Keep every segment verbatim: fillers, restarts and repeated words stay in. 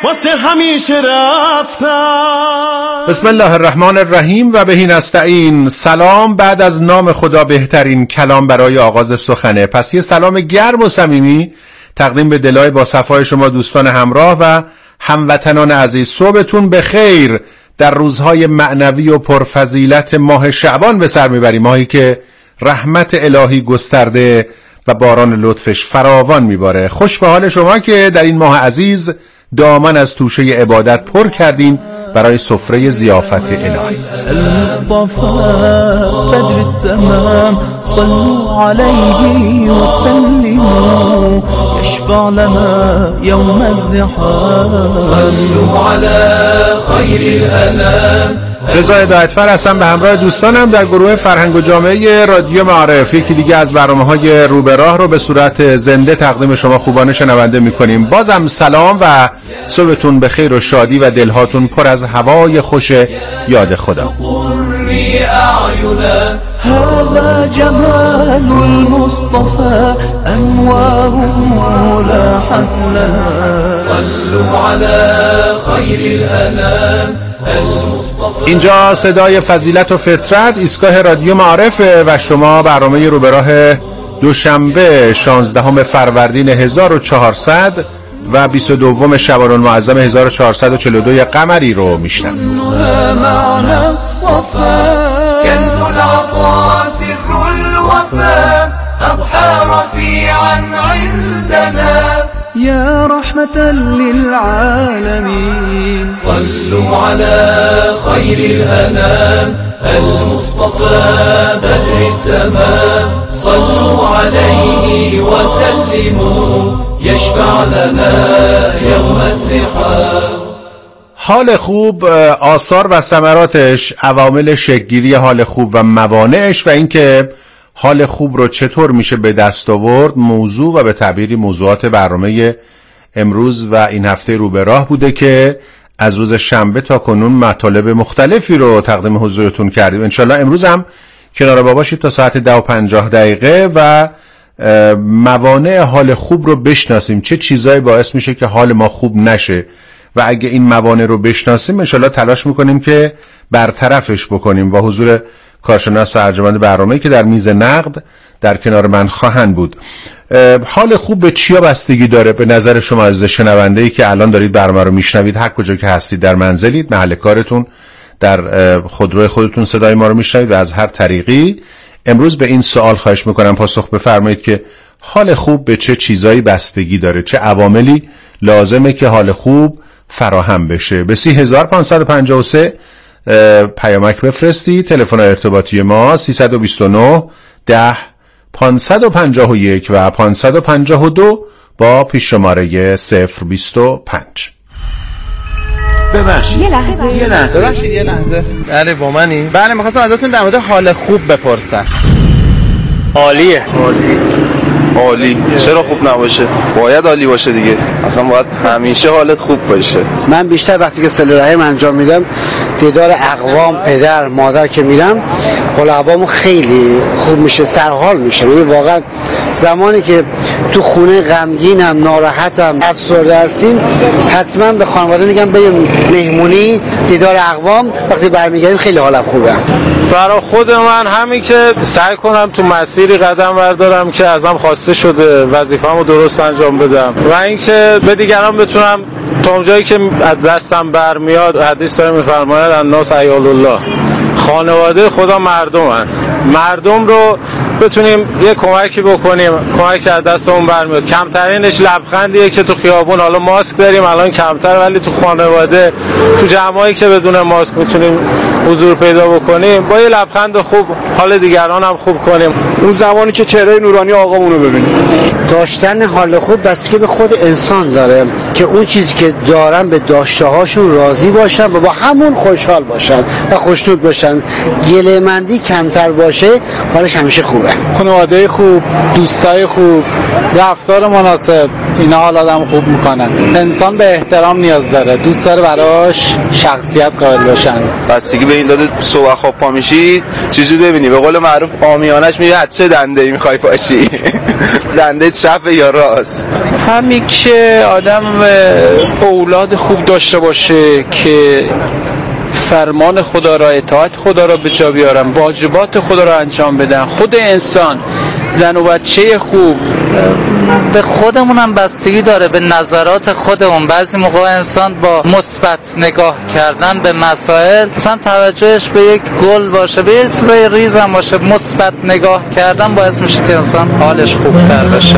واسه همیشه رفتم. بسم الله الرحمن الرحیم و بهی نستعین. سلام بعد از نام خدا بهترین کلام برای آغاز سخنه. پس یه سلام گرم و صمیمی تقدیم به دلای با صفای شما دوستان همراه و هموطنان عزیز. صبحتون بخیر. در روزهای معنوی و پرفضیلت ماه شعبان به سر میبریم، ماهی که رحمت الهی گسترده و باران لطفش فراوان میباره. خوش به حال شما که در این ماه عزیز دامن از توشه عبادت پر کردین برای سفره ضیافت الهی. المصطفى بدر التمام صلوا عليه وسلموا يشفع لنا يوم الزحام صلوا على خير الانام. رضا هدایتفر هستم به همراه دوستانم در گروه فرهنگ و جامعه رادیو معارف. یکی دیگه از برنامه‌های رو به راه رو به صورت زنده تقدیم شما خوبان شنونده می‌کنیم. بازم سلام و صبحتون به خیر و شادی و دلهاتون پر از هوای خوش یاد خدا. هذا جمال المصطفى انواره لاحت لنا صلوا على خير الانام. اینجا صدای فضیلت و فطرت، ایستگاه رادیو معارفه و شما برنامه رو به راه دوشنبه شانزدهم فروردین هزار و چهارصد و بیست و دوم شعبان المعظم هزار و چهارصد و چهل و دو قمری رو میشنوید. كنز العطاء سر الوفاء أضحى رفيعا عندنا يا رحمة للعالمين صلوا على خير الأنام المصطفى بدر التمام صلوا عليه وسلموا يشفع لنا يوم الزحام. حال خوب، آثار و ثمراتش، عوامل شکل‌گیری حال خوب و موانعش و اینکه حال خوب رو چطور میشه به دست آورد، موضوع و به تعبیری موضوعات برنامه امروز و این هفته رو به راه بوده که از روز شنبه تا کنون مطالب مختلفی رو تقدیم حضورتون کردیم. انشالله امروز هم کنار ما باشید تا ساعت ده و پنجاه دقیقه و موانع حال خوب رو بشناسیم. چه چیزایی باعث میشه که حال ما خوب نشه و اگه این موانع رو بشناسیم انشالله تلاش میکنیم که برطرفش بکنیم. و حضور کارشناس و ارجمند برنامه‌ای که در میز نقد در کنار من خواهند بود. حال خوب به چیا بستگی داره به نظر شما عزیز شنونده‌ای که الان دارید برنامه رو میشنوید؟ هر کجا که هستید، در منزلید، محل کارتون، در خودروی خودتون صدای ما رو میشنوید و از هر طریقی، امروز به این سوال خواهش میکنم پاسخ بفرمایید که حال خوب به چه چیزایی بستگی داره، چه عواملی لازمه که حال خوب فراهم بشه. به سی هزار پانصد و پنجاه و سه پیامک بفرستید. تلفن ارتباطی ما سیصد و بیست و نه ده پانصد و پنجاه و یک و پانصد و پنجاه و دو با پیش شماره صفر بیست و پنج. ببخشید یه لحظه یه لحظه ببخشید یه لحظه بله با منی؟ بله می‌خواستم ازتون در مورد حال خوب بپرسم. عالیه. عالی عالی چرا خوب نباشه؟ باید عالی باشه دیگه. اصلا باید همیشه حالت خوب باشه. من بیشتر وقتی که صله رحم انجام میدم، دیدار اقوام، پدر مادر که میرم، حال هوامو خیلی خوب میشه، سرحال میشه. یعنی واقعا زمانی که تو خونه غمگینم، ناراحتم، افسرده هستیم، حتما به خانواده میگم بریم مهمونی، دیدار اقوام. وقتی برمیگردیم خیلی حالم خوبه. برای خود من همین که سعی کنم تو مسیری قدم بردارم که ازم خواسته شده، وظیفه‌مو درست انجام بدم و اینکه به دیگران بتونم تا اونجایی که از دستم برمیاد. حدیث داره میفرماید الناس عیال الله، خانواده خدا مردمن، مردم رو بتونیم یه کمکی بکنیم، کمک از دستمون برمیاد. کمترینش لبخندیه که تو خیابون، حالا ماسک داریم الان کمتر، ولی تو خانواده، تو جمعایی که بدون ماسک میتونیم حضور پیدا بکنیم، با یه لبخند خوب حال دیگران هم خوب کنیم. اون زمانی که چهره نورانی آقامون رو ببینیم. داشتن حال خوب بستگی به خود انسان داره که اون چیزی که دارن به داشته هاشون راضی باشن و با همون خوشحال باشن و خوشنود باشن. گله مندی کمتر باشه، حالش همیشه خوبه. خوبه. خانواده خوب، دوستای خوب، رفتار مناسب، اینا حال آدم خوب میکنن. انسان به احترام نیاز داره، دوست داره براش شخصیت قائل باشن. بستگی به این داده صبح خواب پا میشی چیزی ببینی، به قول معروف عامیانش میگه چه دنده‌ای میخوای باشی، دنده چپ یا راست. همین که آدم اولاد خوب داشته باشه که فرمان خدا را، اطاعت خدا را به جا بیارن، واجبات خدا را انجام بدن. خود انسان، زن و بچه خوب، به خودمون هم بستگی داره، به نظرات خودمون. بعضی موقع انسان با مثبت نگاه کردن به مسائل، مثلا توجهش به یک گل باشه، به یک چیزای ریز هم باشه، مثبت نگاه کردن باعث میشه که انسان حالش خوبتر بشه.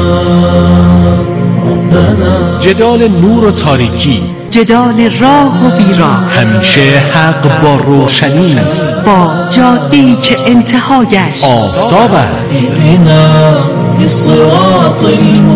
جدال نور و تاریکی، جدال راه و بیراه، همیشه حق با روشنی است، با جاده‌ای که انتهایش آفتاب است. بالصراط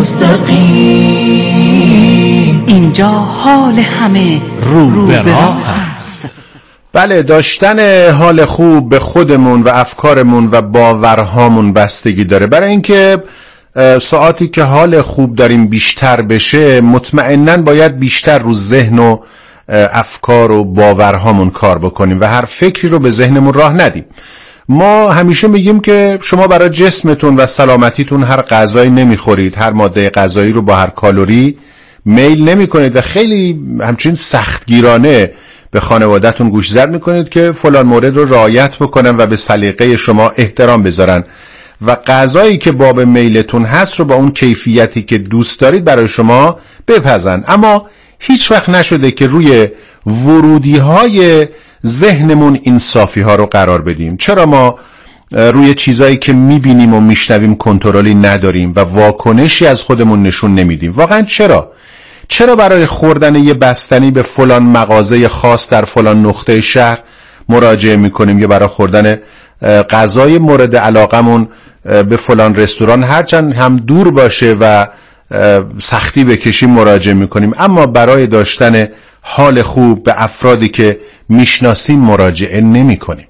المستقیم، اینجا حال همه رو, رو به راه است. بله، داشتن حال خوب به خودمون و افکارمون و باورهامون بستگی داره. برای اینکه ساعتی که حال خوب داریم بیشتر بشه، مطمئناً باید بیشتر رو ذهن و افکار و باورهامون کار بکنیم و هر فکری رو به ذهنمون راه ندیم. ما همیشه میگیم که شما برای جسمتون و سلامتیتون هر غذایی نمیخورید، هر ماده غذایی رو با هر کالری میل نمی کنید و خیلی همچنین سختگیرانه به خانواده‌تون گوشزد میکنید که فلان مورد رو رعایت بکنن و به سلیقه شما احترام بذارن و غذایی که باب میلتون هست رو با اون کیفیتی که دوست دارید برای شما بپزن. اما هیچ وقت نشده که روی ورودی های ذهنمون این صافی ها رو قرار بدیم. چرا ما روی چیزایی که میبینیم و میشنویم کنترلی نداریم و واکنشی از خودمون نشون نمیدیم؟ واقعا چرا؟ چرا برای خوردن یه بستنی به فلان مغازه خاص در فلان نقطه شهر مراجعه میکنیم یا برای خوردن غذای مورد علاقمون به فلان رستوران هرچند هم دور باشه و سختی بکشیم مراجعه میکنیم، اما برای داشتن حال خوب به افرادی که میشناسیم مراجعه نمیکنیم؟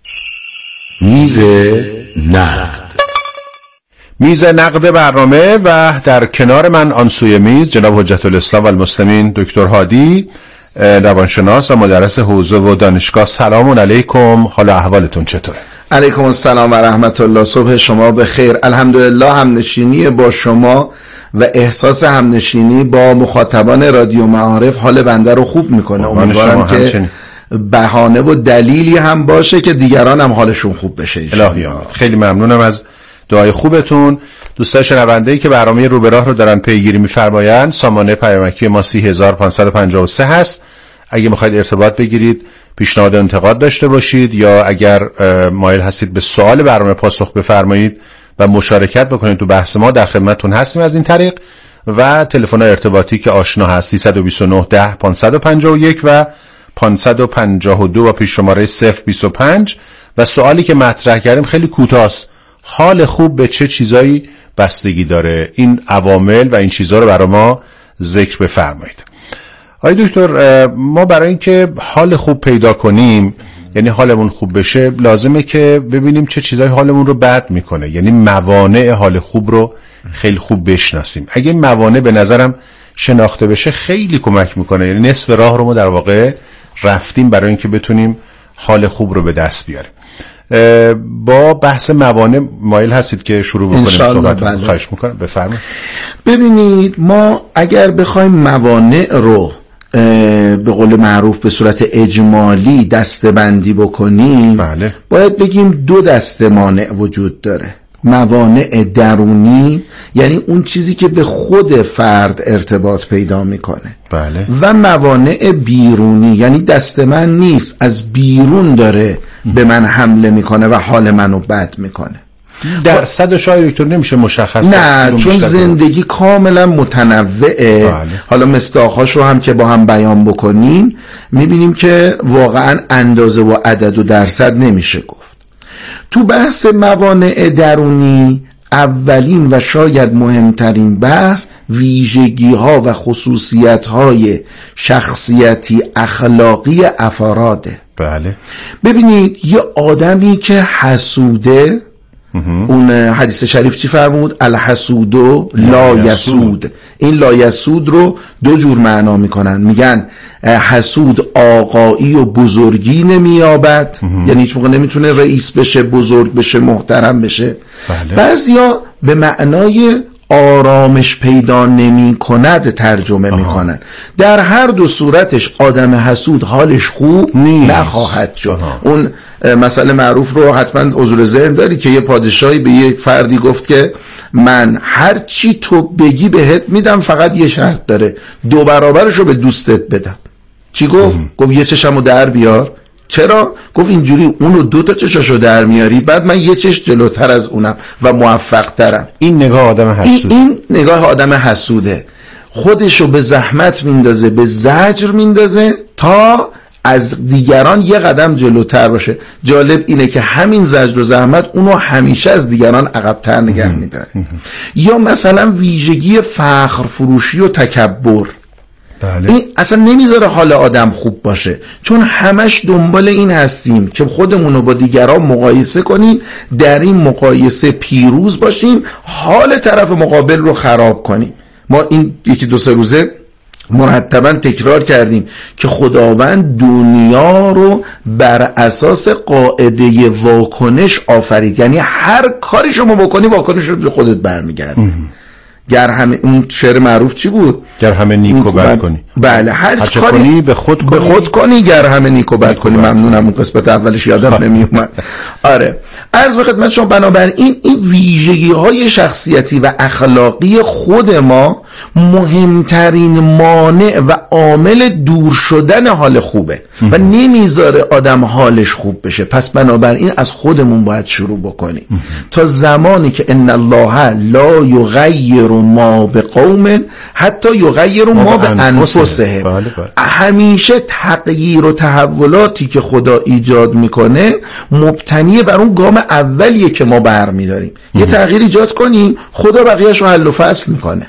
میز نقد. میز نقد برنامه و در کنار من آن سوی میز جناب حجت الاسلام و المسلمین دکتر هادی، روانشناس و مدرس حوزه و دانشگاه. سلام علیکم، حال احوالتون چطوره؟ علیکم السلام و رحمت الله. صبح شما بخیر. الحمدلله همنشینی با شما و احساس همنشینی با مخاطبان رادیو معارف حال بنده رو خوب میکنه. امیدوارم که بهانه و دلیلی هم باشه که دیگران هم حالشون خوب بشه. الهی آمین. خیلی ممنونم از دعای خوبتون. دوستان شنونده‌ای که برنامه رو به راه رو دارن پیگیری می‌فرمایند، سامانه پیامکی ما سی هزار و پانصد و پنجاه و سه هست. اگه می‌خواید ارتباط بگیرید، پیشنهاد انتقاد داشته باشید یا اگر مایل هستید به سوال برنامه پاسخ بفرمایید و مشارکت بکنید تو بحث ما، در خدمتتون هستیم از این طریق. و تلفن ارتباطی که آشنا هست سیصد و بیست و نه ده پانصد و پنجاه و یک و پانصد و پنجاه و دو و پیش شماره صفر بیست و پنج. و سوالی که مطرح کردیم خیلی کوتاست: حال خوب به چه چیزایی بستگی داره؟ این عوامل و این چیزها رو برای ما ذکر بفرمایید. آقای دکتر، ما برای اینکه حال خوب پیدا کنیم، یعنی حالمون خوب بشه، لازمه که ببینیم چه چیزایی حالمون رو بد میکنه، یعنی موانع حال خوب رو خیلی خوب بشناسیم. اگه موانع به نظرم شناخته بشه خیلی کمک میکنه، یعنی نصف راه رو ما در واقع رفتیم برای اینکه بتونیم حال خوب رو به دست بیاریم. با بحث موانع مایل هستید که شروع بکنیم صحبت رو؟ خواهش میکنم بفرمایید. ببینید، ما اگر بخوایم موانع رو به قول معروف به صورت اجمالی دسته‌بندی بکنیم، بله. باید بگیم دو دسته مانع وجود داره: موانع درونی، یعنی اون چیزی که به خود فرد ارتباط پیدا میکنه، بله. و موانع بیرونی، یعنی دست من نیست، از بیرون داره به من حمله میکنه و حال منو بد میکنه. درصد شاید دکتر نمیشه مشخص؟ نه، چون زندگی کاملا متنوعه. بله. حالا مصداق‌هاش رو هم که با هم بیان بکنیم میبینیم که واقعا اندازه و عدد و درصد نمیشه گفت. تو بحث موانع درونی، اولین و شاید مهمترین بحث ویژگی ها و خصوصیت های شخصیتی اخلاقی افراده. بله. ببینید، یه آدمی که حسوده اون حدیث شریف چی فرمود؟ الحسودو لا یسود. این لا یسود رو دو جور معنا میکنن، میگن حسود آقایی و بزرگی نمییابد، یعنی هیچ موقع نمیتونه رئیس بشه، بزرگ بشه، محترم بشه. بله. بعضیا به معنای آرامش پیدا نمی کند ترجمه می کنند. در هر دو صورتش آدم حسود حالش خوب نیست. نخواهد شد. اون مسئله معروف رو حتما حضور ذهن داری که یه پادشاهی به یه فردی گفت که من هر چی تو بگی بهت میدم، فقط یه شرط داره، دو برابرش رو به دوستت بدم. چی گفت؟ ام. گفت یه چشمو در بیار. چرا؟ گفت اینجوری اونو دو تا چشاشو در میاری، بعد من یه چش جلوتر از اونم و موفق ترم. این نگاه آدم حسود. این, این نگاه آدم حسوده، خودشو به زحمت میندازه، به زجر میندازه تا از دیگران یه قدم جلوتر باشه. جالب اینه که همین زجر و زحمت اونو همیشه از دیگران عقب‌تر نگه میداره. یا مثلا ویژگی فخر فروشی و تکبر. بله. این اصلا نمیذاره حال آدم خوب باشه، چون همش دنبال این هستیم که خودمونو با دیگران مقایسه کنیم، در این مقایسه پیروز باشیم، حال طرف مقابل رو خراب کنیم. ما این یکی دو سه روزه مرتبا تکرار کردیم که خداوند دنیا رو بر اساس قاعده واکنش آفرید، یعنی هر کاری شما بکنی واکنش رو به خودت برمیگرده. گر همه، اون شعر معروف چی بود؟ گر همه نیکو بد کنی. بله، هر کاری کنی به خود کنی. به خود کنی گر همه نیکو بد کنی. ممنونم، اون قسمت اولش یادم نمی اومد. آره، عرض به خدمت شما، بنابراین این ویژگی های شخصیتی و اخلاقی خود ما مهمترین مانع و عامل دور شدن حال خوبه و نمیذاره آدم حالش خوب بشه. پس بنابراین از خودمون باید شروع بکنیم. تا زمانی که ان الله لا یغیر ما بقوم حتی یغیر ما به انفسهم، همیشه تغییر و تحولاتی که خدا ایجاد میکنه مبتنی بر اون گام اولیه که ما برمیداریم. یه تغییر ایجاد کنیم، خدا بقیه‌اش رو حل و فصل میکنه.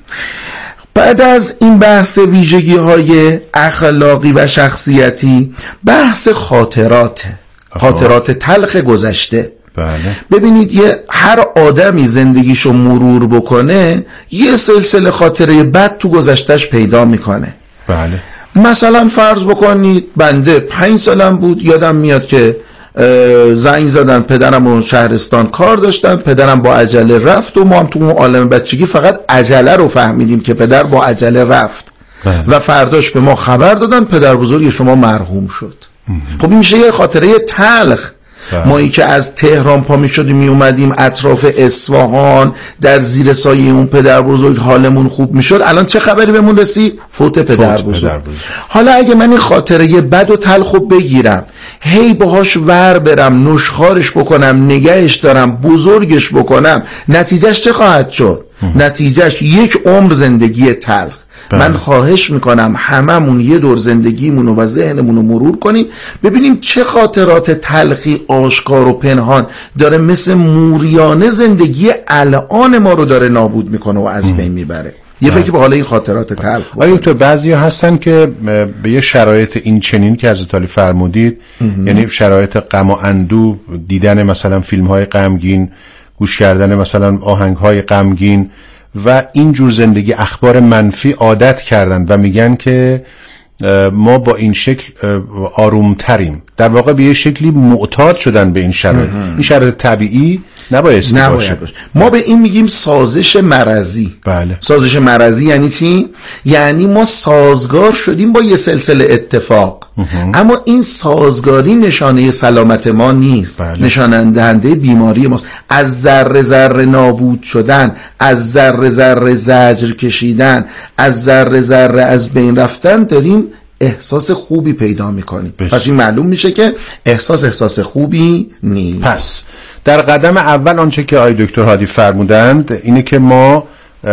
بعد از این بحث ویژگی های اخلاقی و شخصیتی، بحث خاطرات خاطرات تلخ گذشته. بله. ببینید، یه هر آدمی زندگیشو مرور بکنه یه سلسله خاطره بد تو گذشتهش پیدا میکنه. بله. مثلا فرض بکنید بنده پنج سالم بود، یادم میاد که زنگ زدن پدرم اون شهرستان کار داشتن، پدرم با عجله رفت و ما هم تو اون عالم بچگی فقط عجله رو فهمیدیم که پدر با عجله رفت. بله. و فرداش به ما خبر دادن پدر بزرگ شما مرحوم شد. خب این میشه یه خاطره تلخ. ما ای که از تهران پا می شدیم می اومدیم اطراف اصفهان در زیر سایه اون پدر بزرگ حالمون خوب می شد، الان چه خبری بهمون رسید؟ فوت پدر بزرگ. پدر بزرگ. حالا اگه من این خاطره بد و تلخ بگیرم، هی باهاش ور برم، نشخارش بکنم، نگهش دارم، بزرگش بکنم، نتیجهش چه خواهد شد؟ نتیجهش یک عمر زندگی تلخ. من خواهش میکنم هممون یه دور زندگیمونو و ذهنمونو مرور کنیم، ببینیم چه خاطرات تلخی آشکار و پنهان داره مثل موریانه زندگی الان ما رو داره نابود میکنه و از بین میبره. یه فکر به حال این خاطرات تلخ. آیا تو بعضیا هستن که به یه شرایط این چنین که حضرت علی فرمودید، یعنی شرایط غم و اندوه، دیدن مثلا فیلم های غمگین، گوش کردن مثلا آهنگ های غمگین و اینجور زندگی، اخبار منفی عادت کردن و میگن که ما با این شکل آرومتریم. در واقع به یه شکلی معتاد شدن به این شرایط. این شرایط طبیعی نبایستی باشه. ما به این میگیم سازش مرضی. بله. سازش مرضی یعنی چی؟ یعنی ما سازگار شدیم با یه سلسله اتفاق، اما این سازگاری نشانه سلامت ما نیست. بله. نشانه دهنده بیماری ماست. از ذره ذره نابود شدن، از ذره ذره زجر کشیدن، از ذره ذره از بین رفتن داریم احساس خوبی پیدا میکنیم. پس این معلوم میشه که احساس احساس خوبی نیست. پس در قدم اول آنچه که آقای دکتر هادی فرمودند اینه که ما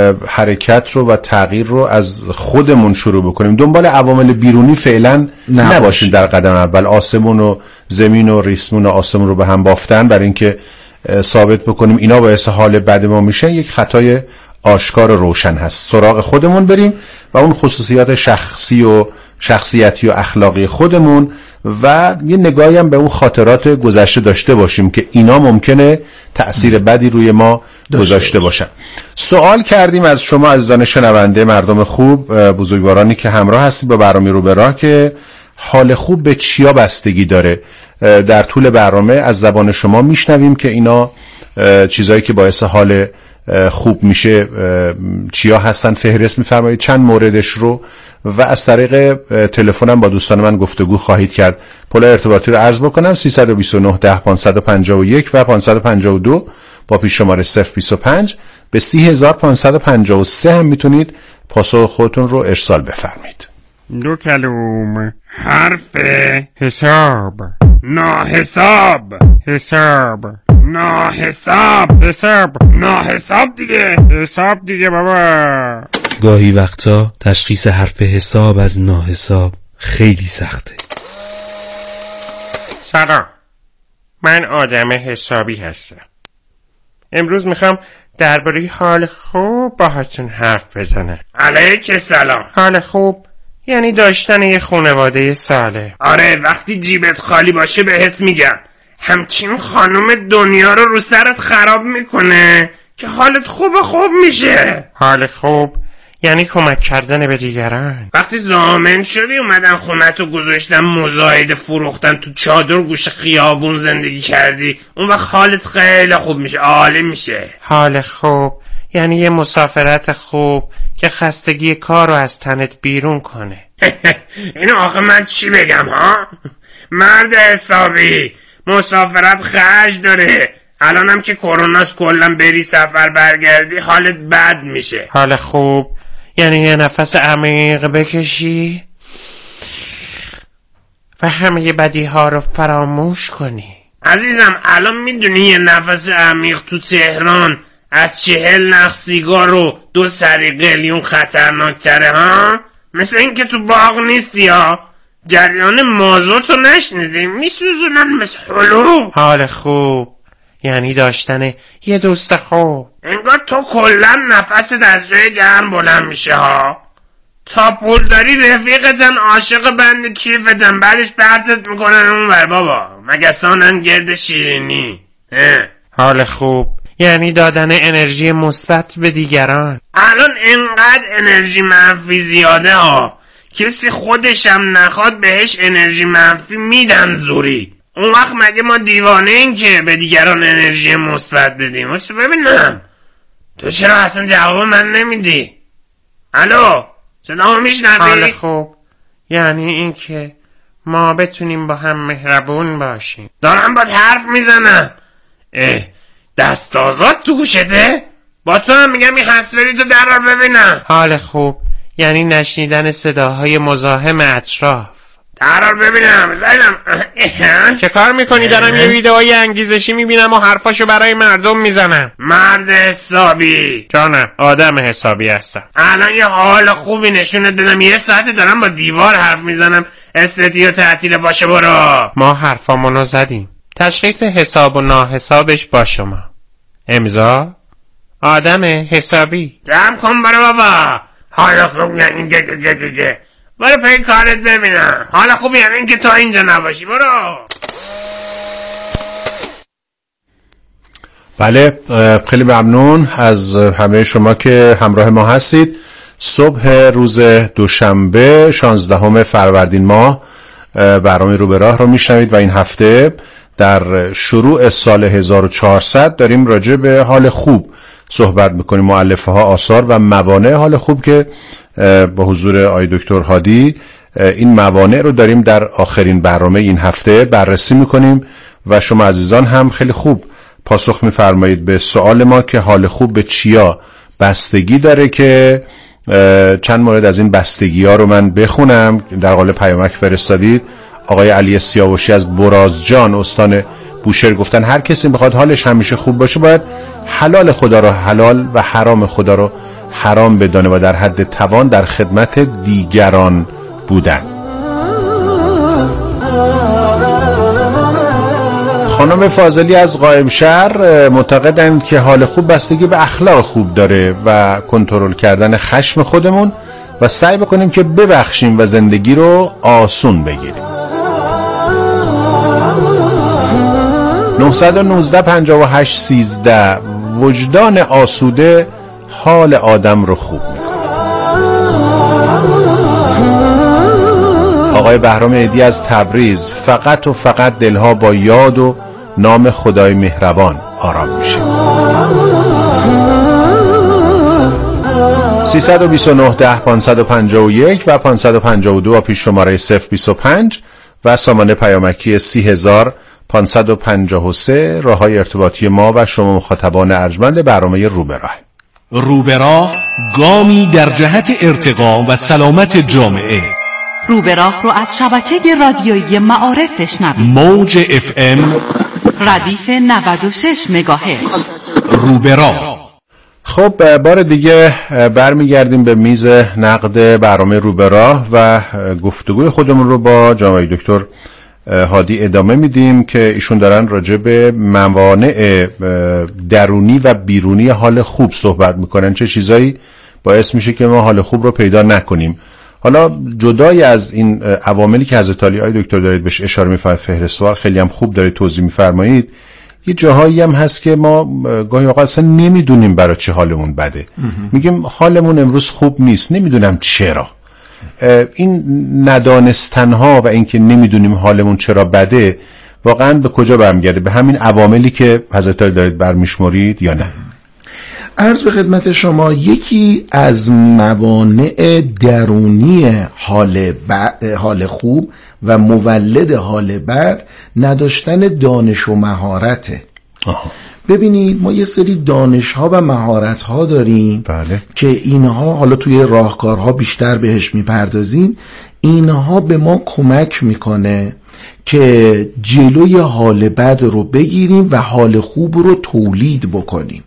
حرکت رو و تغییر رو از خودمون شروع بکنیم، دنبال عوامل بیرونی فعلا نباشیم. نباشیم در قدم اول آسمون و زمین و ریسمون و آسمون رو به هم بافتن برای اینکه ثابت بکنیم اینا باعث حال بد ما میشه، یک خطای آشکار و روشن هست. سراغ خودمون بریم و اون خصوصیات شخصی و شخصیتی و اخلاقی خودمون و یه نگاهی هم به اون خاطرات گذشته داشته باشیم که اینا ممکنه تأثیر بدی روی ما گذاشته باشن. سوال کردیم از شما عزیزان شنونده مردم خوب، بزرگوارانی که همراه هستید با برنامه رو به راه، که حال خوب به چیا بستگی داره. در طول برنامه از زبان شما میشنویم که اینا چیزایی که باعث حال خوب میشه چیا هستن، فهرست میفرمایید چند موردش رو، و از طریق تلفنم با دوستان من گفتگو خواهید کرد. پل ارتباطی رو عرض بکنم سیصد و بیست و نه ده پانصد و پنجاه و یک و پانصد و پنجاه و دو با پیش شماره صفر بیست و پنج به سی هزار پانصد و پنجاه و سه هم میتونید پاسخ خودتون رو ارسال بفرمایید. دو کلوم حرف حساب ناحساب حساب ناحساب حساب ناحساب دیگه حساب دیگه بابا. گاهی وقتا تشخیص حرف حساب از ناحساب خیلی سخته. سلام، من آدم حسابی هستم. امروز میخوام درباره حال خوب باهاتون حرف بزنم. علیک سلام. حال خوب یعنی داشتن یه خانواده سالم. آره، وقتی جیبت خالی باشه بهت میگم همچین خانم دنیا رو رو سرت خراب میکنه که حالت خوب خوب میشه. حال خوب یعنی کمک کردن به دیگران. وقتی ضامن شدی اومدن خونتو گذاشتن مزاید فروختن تو چادر گوش خیابون زندگی کردی، اون وقت حالت خیلی خوب میشه، عالی میشه. حال خوب یعنی یه مسافرت خوب که خستگی کار رو از تنت بیرون کنه. اینو آخه من چی بگم ها؟ مرد حسابی مسافرت خرج داره. الانم که کروناست کلا بری سفر برگردی حالت بد میشه. حال خوب یعنی یه نفس عمیق بکشی و همه بدی ها رو فراموش کنی. عزیزم الان میدونی یه نفس عمیق تو تهران از چهل نخ سیگار و دو سری قلیون خطرناک تره ها؟ مثل این که تو باغ نیستی ها، جریان مازوتو نشنیدی میسوزونن مثل حلو. حال خوب یعنی داشتن یه دوست خوب. انگار تو کلن نفست از جای گرم بلند میشه ها. تا پول داری رفیقتن عاشق بند کیفتن، بعدش پرتت میکنن اون ور بابا، مگسانن گرد شیرینی. حال خوب یعنی دادن انرژی مثبت به دیگران. الان اینقدر انرژی منفی زیاده ها، کسی خودشم نخواد بهش انرژی منفی میدن زوری. اون وقت مگه ما دیوانه این که به دیگران انرژی مثبت بدیم؟ واسه ببینم تو چرا اصلا جواب من نمیدی؟ الو صدامو میشنوی؟ حال خوب یعنی این که ما بتونیم با هم مهربون باشیم. دارم با حرف میزنم. اه دست آزاد تو گوشته؟ با تو هم میگم این حسوری تو در رو ببینم. حال خوب یعنی نشنیدن صداهای مزاحم اطراف. درار ببینم زیدم. چه کار میکنی؟ دارم یه ویدئوی انگیزشی میبینم و حرفاشو برای مردم میزنم. مرد حسابی. جانم آدم حسابی هستم. الان یه حال خوبی نشونت بدم، یه ساعت دارم با دیوار حرف میزنم، استدیو تعطیل باشه برو. ما حرفامونو زدیم. تشخیص حساب و ناحسابش با شما. امضا آدم حسابی. جمع کن برو بابا. حال خوب یعنی گه گه گه گه گه. برو پای کارت ببینم. حالا خوب یعنی این که تا اینجا نباشی برو. بله، خیلی ممنون از همه شما که همراه ما هستید. صبح روز دوشنبه شانزدهم فروردین ماه برنامه رو به راه رو میشنوید و این هفته در شروع سال هزار و چهارصد داریم راجع به حال خوب صحبت میکنیم، مؤلفه ها، آثار و موانع حال خوب که با حضور آقای دکتر هادی این موانع رو داریم در آخرین برنامه این هفته بررسی میکنیم و شما عزیزان هم خیلی خوب پاسخ میفرمایید به سوال ما که حال خوب به چیا بستگی داره، که چند مورد از این بستگی ها رو من بخونم در قالب پیامک فرستادید. آقای علی سیاوشی از برازجان استان بوشهر گفتن هر کسی بخواد حالش همیشه خوب باشه باید حلال خدا رو حلال و حرام خدا رو حرام بدانه و در حد توان در خدمت دیگران بودن. خانم فاضلی از قائمشهر معتقدند که حال خوب بستگی به اخلاق خوب داره و کنترل کردن خشم خودمون و سعی بکنیم که ببخشیم و زندگی رو آسون بگیریم. نه یک نه پنجاه و هشت سیزده وجدان آسوده حال آدم رو خوب میکنه. آقای بهرام عیدی از تبریز: فقط و فقط دلها با یاد و نام خدای مهربان آرام میشه. سیصد و بیست و نه ده پانصد و پنجاه و یک و پانصد و پنجاه و دو و پیش شماره صفر بیست و پنج و سامانه پیامکی سی هزار پانصد و پنجاه و سه راههای ارتباطی ما و شما مخاطبان ارجمند برنامه رو به راه. رو به راه، گامی در جهت ارتقا و سلامت جامعه. رو به راه رو از شبکه رادیویی معارف بشنوید. موج اف ام ردیف نود و شش مگاهرتز. رو به راه. خب بار دیگه برمیگردیم به میز نقد برنامه رو به راه و گفتگوی خودمون رو با جناب دکتر هادی ادامه میدیم که ایشون دارن راجع به موانع درونی و بیرونی حال خوب صحبت میکنن. چه چیزایی باعث میشه که ما حال خوب رو پیدا نکنیم؟ حالا جدای از این عواملی که حضرت علی آقای دکتر دارید بهش اشاره میفرمایید، فهرستوار خیلی هم خوب دارید توضیح میفرمایید، یه جاهایی هم هست که ما گاهی اوقات اصلا نمیدونیم برای چه حالمون بده. میگیم حالمون امروز خوب نیست، نمیدونم چرا. این ندانستنها و اینکه نمیدونیم حالمون چرا بده واقعا به کجا برمیگرده؟ به همین عواملی که حضرت علی دارید برمیشمرید یا نه؟ عرض به خدمت شما، یکی از موانع درونی حال, ب... حال خوب و مولد حال بد نداشتن دانش و مهارته. آها. ببینید ما یه سری دانش ها و مهارت ها داریم، بله. که اینها حالا توی راهکارها بیشتر بهش میپردازیم. اینها به ما کمک میکنه که جلوی حال بد رو بگیریم و حال خوب رو تولید بکنیم.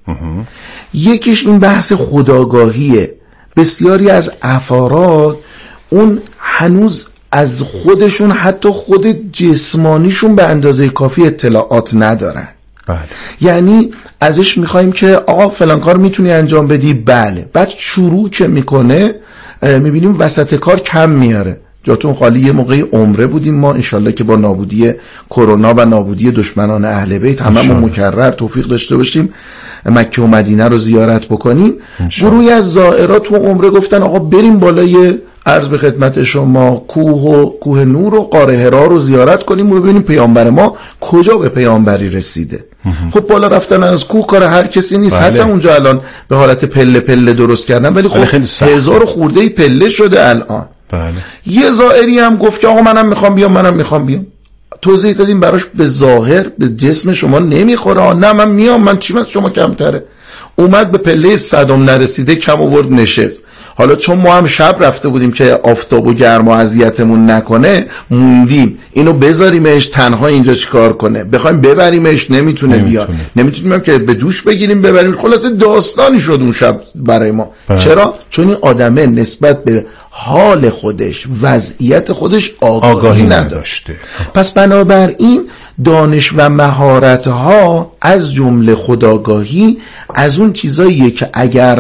یکیش این بحث خودآگاهیه. بسیاری از افراد اون هنوز از خودشون حتی خود جسمانیشون به اندازه کافی اطلاعات ندارن. بله. یعنی ازش میخوایم که آقا فلان کار میتونی انجام بدی، بله، بعد شروع که میکنه میبینیم وسط کار کم میاره. جاتون خالی، یه موقعی عمره بودیم ما، انشالله که با نابودی کرونا و نابودی دشمنان اهل بیت هممون مکرر توفیق داشته باشیم مکه و مدینه رو زیارت بکنیم. گروهی از زائرات تو عمره گفتن آقا بریم بالای عرض به خدمت شما کوه و کوه نور و غار حرا رو زیارت کنیم و ببینیم پیامبر ما کجا به پیامبری رسیده. خب بالا رفتن از کوه کار هر کسی نیست. بله. هرچند اونجا الان به حالت پله پله درست کردن، ولی خب هزار خورده پله شده الان. بله. یه زائری هم گفت که آقا منم میخوام بیام منم میخوام بیام. توضیح دادیم براش به ظاهر به جسم شما نمیخوره. نه من میام، من چیم از شما کمتره. اومد به پله صدم نرسیده کم آورد نشست. حالا چون ما هم شب رفته بودیم که آفتاب و گرم و اذیتمون نکنه موندیم اینو بذاریمش تنها اینجا چیکار کنه، بخوایم ببریمش نمیتونه بیاد، نمیتونیم که به دوش بگیریم ببریم. خلاصه داستانی شد اون شب برای ما. بله. چرا؟ چون این آدمه نسبت به حال خودش وضعیت خودش آگاهی, آگاهی نداشته. پس بنابراین دانش و مهارت‌ها از جمله خودآگاهی از اون چیزاییه که اگر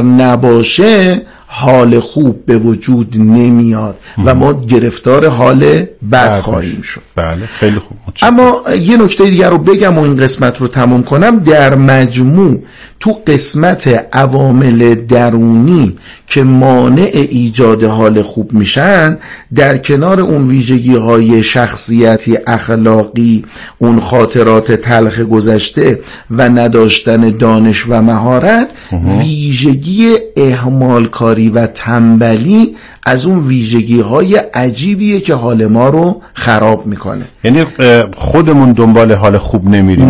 نباشه حال خوب به وجود نمیاد و ما گرفتار حال بد خواهیم شد. بله خیلی خوب. اما یه نکته دیگر رو بگم و این قسمت رو تموم کنم. در مجموع تو قسمت عوامل درونی که مانع ایجاد حال خوب میشن، در کنار اون ویژگی های شخصیتی اخلاقی، اون خاطرات تلخ گذشته و نداشتن دانش و مهارت، ویژگی اهمال کاری و تنبلی از اون ویژگی های عجیبیه که حال ما رو خراب میکنه. یعنی خودمون دنبال حال خوب نمیریم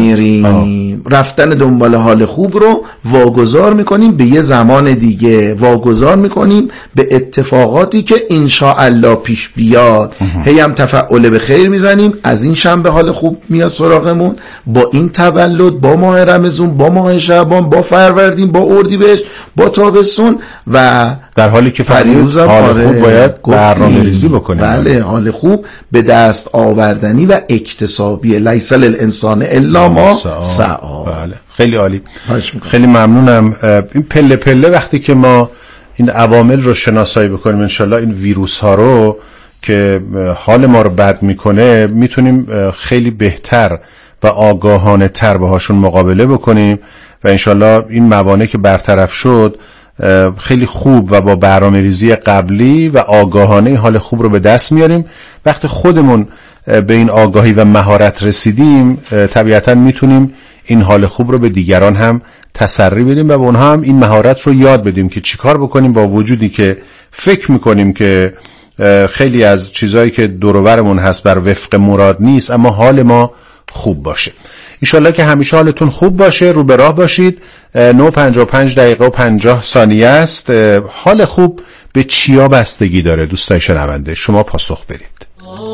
نمیریم رفتن دنبال حال خوب رو واگذار میکنیم به یه زمان دیگه، واگذار میکنیم به اتفاقاتی که انشاءالله پیش بیاد. هی هم تفعول به خیر میزنیم، از این شنبه حال خوب میاد سراغمون، با این تولد، با ماه رمضان، با ماه شعبان، با فروردین، با اردیبهشت، با تابستون، و در حالی که فریوز حال خوب باید برنامه ریزی بکنیم. بله، حال خوب به دست آوردنی و اکتسابی. لیس للانسان الا ما سعی. بله خیلی عالی، خیلی ممنونم. این پله پله وقتی که ما این عوامل رو شناسایی بکنیم، انشالله این ویروس ها رو که حال ما رو بد میکنه میتونیم خیلی بهتر و آگاهانه تر باهاشون مقابله بکنیم و انشالله این موانع که برطرف شد خیلی خوب و با برنامه‌ریزی قبلی و آگاهانه حال خوب رو به دست میاریم. وقتی خودمون به این آگاهی و مهارت رسیدیم طبیعتاً میتونیم این حال خوب رو به دیگران هم تسری بدیم و به اونها هم این مهارت رو یاد بدیم که چیکار بکنیم با وجودی که فکر میکنیم که خیلی از چیزایی که دور و برمون هست بر وفق مراد نیست، اما حال ما خوب باشه. انشالله که همیشه حالتون خوب باشه، رو به راه باشید. نه و پنجاه و پنج دقیقه و پنجاه ثانیه است. حال خوب به چیا بستگی داره دوستان شنونده؟ شما پاسخ بدید.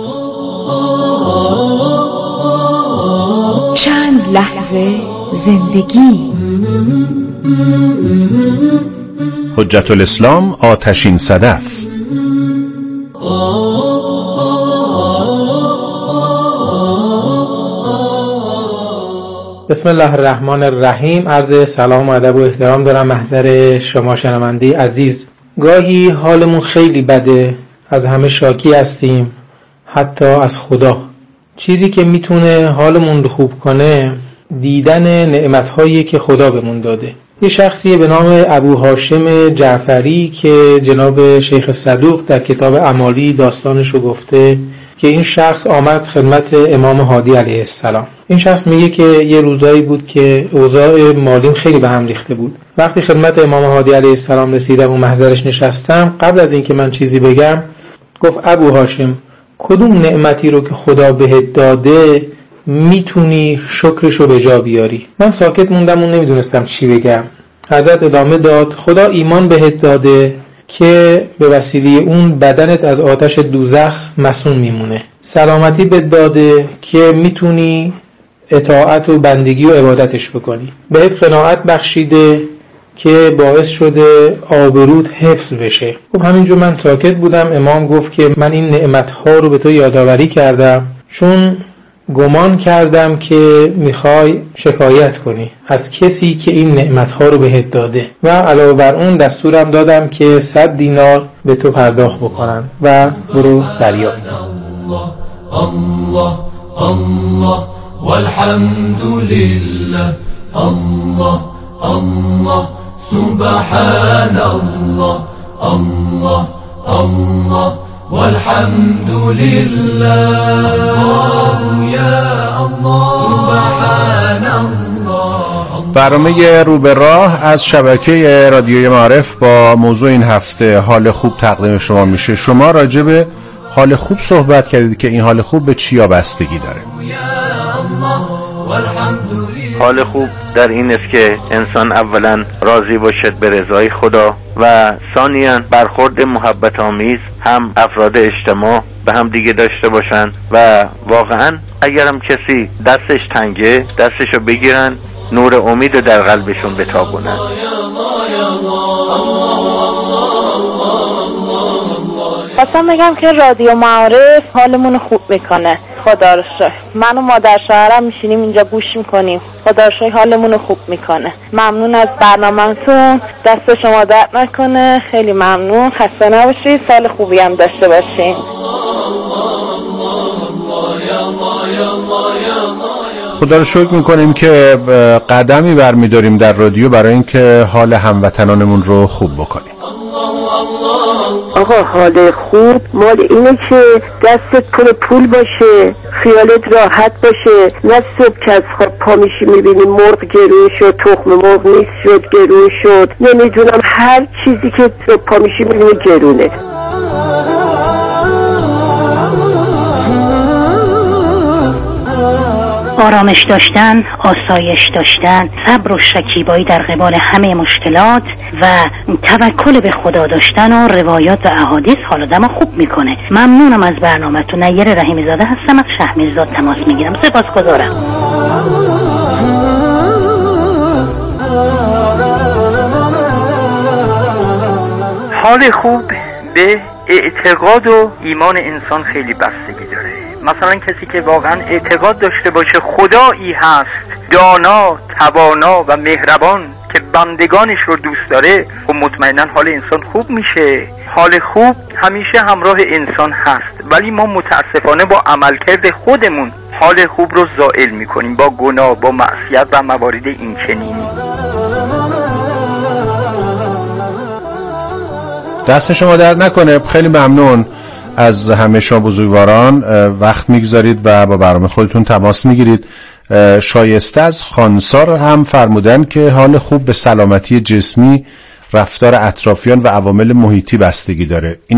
چند لحظه زندگی. حجت الاسلام آتشین صدف. بسم الله الرحمن الرحیم. عرض سلام و ادب و احترام دارم محضر شما شنونده عزیز. گاهی حالمون خیلی بده، از همه شاکی هستیم، حتی از خدا. چیزی که میتونه حالمون رو خوب کنه دیدن نعمت‌هایی که خدا بهمون داده. یه شخصی به نام ابو هاشم جعفری که جناب شیخ صدوق در کتاب اعمالی داستانش رو گفته که این شخص آمد خدمت امام هادی علیه السلام. این شخص میگه که یه روزایی بود که اوضاع مالیم خیلی به هم ریخته بود. وقتی خدمت امام هادی علیه السلام رسیدم و محضرش نشستم، قبل از اینکه من چیزی بگم گفت ابو هاشم کدوم نعمتی رو که خدا بهت داده میتونی شکرشو به جا بیاری؟ من ساکت موندم و نمیدونستم چی بگم. حضرت ادامه داد خدا ایمان بهت داده که به وسیله اون بدنت از آتش دوزخ مصون میمونه. سلامتی بهت داده که میتونی اطاعت و بندگی و عبادتش بکنی. بهت قناعت بخشیده که باعث شده آبروت حفظ بشه. خب همینجور من ساکت بودم. امام گفت که من این نعمتها رو به تو یادآوری کردم چون گمان کردم که میخوای شکایت کنی از کسی که این نعمتها رو بهت داده و علاوه بر اون دستورم دادم که صد دینار به تو پرداخت بکنن و برو دریا. الله الله والحمد لله الله الله سبحان الله الله الله والحمد لله يا الله سبحان الله. برنامه رو به راه از شبکه رادیوی معارف با موضوع این هفته حال خوب تقدیم شما میشه. شما راجع به حال خوب صحبت کردید که این حال خوب به چیا بستگی داره؟ حال خوب در این است که انسان اولا راضی باشد به رضای خدا و ثانیاً برخورد محبت آمیز هم افراد اجتماع به هم دیگه داشته باشن و واقعاً اگرم کسی دستش تنگه دستشو بگیرن نور امید در قلبشون بتابونن. خواستم بگم که رادیو معارف حالمون خوب میکنه. خدا رو شکر. من و مادر شوهرم میشینیم اینجا گوش میکنیم. خدا رو شکر حالمون خوب میکنه. ممنون از برنامه‌تون. دست شما درد نکنه. خیلی ممنون. خسته نباشید. سال خوبی هم داشته باشین. خدا رو شکر میکنیم که قدمی برمیداریم در رادیو برای اینکه حال هموطنانمون رو خوب بکنیم. آقا حال خوب مال اینه که دستت پر پول باشه، خیالت راحت باشه، نه صبح که از خواب پا میشی میبینی مرغ گرون شد، تخم مرغ نیست شد گرون شد، نمیدونم هر چیزی که صبح پا میشی میبینی گرونه. آرامش داشتن، آسایش داشتن، صبر و شکیبایی در قبال همه مشکلات و توکل به خدا داشتن و روایات و احادیث حال آدمو خوب میکنه. ممنونم از برنامه‌تون. نیر رحیمی زاده هستم از شهرمیرزاد تماس میگیرم. سپاسگزارم. حال خوب به اعتقاد و ایمان انسان خیلی بستگی داره. مثلا کسی که واقعا اعتقاد داشته باشه خدایی هست دانا، توانا و مهربان که بندگانش رو دوست داره، خب مطمئنا حال انسان خوب میشه. حال خوب همیشه همراه انسان هست، ولی ما متاسفانه با عملکرد خودمون حال خوب رو زائل میکنیم، با گناه، با معصیت و موارد این چنینی. دست شما درد نکنه، خیلی ممنون از همه شما بزرگواران، وقت میگذارید و با برنامه خودتون تماس میگیرید. شایسته از خانسار هم فرمودن که حال خوب به سلامتی جسمی، رفتار اطرافیان و عوامل محیطی بستگی داره. این